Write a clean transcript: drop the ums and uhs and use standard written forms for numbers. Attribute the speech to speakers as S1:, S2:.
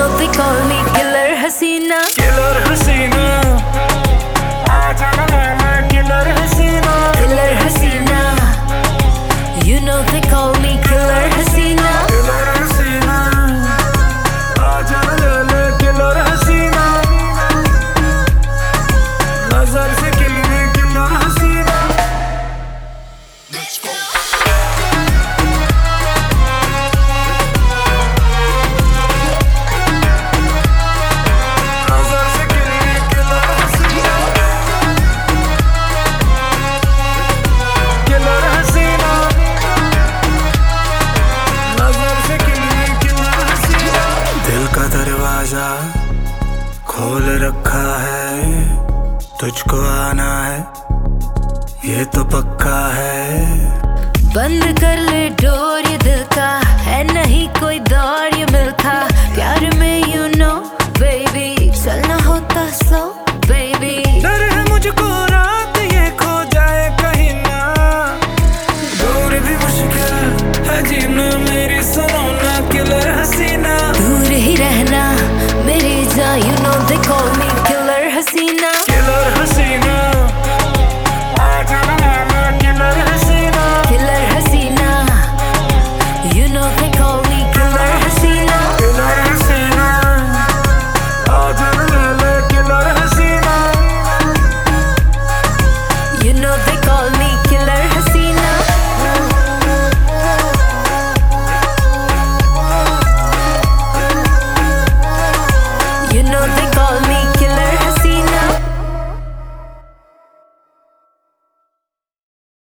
S1: know they call me Killer Hasina.
S2: Killer Hasina, आजा ना मैं Killer Hasina.
S1: Killer Hasina. You know they call me Killer Hasina.
S2: Killer Hasina, आजा ले ले Killer Hasina. नजर से किल ले Killer Hasina. Let's go. दरवाजा खोल रखा है, तुझको आना है ये तो पक्का है.
S1: बंद कर ले डोर ये दिल का, है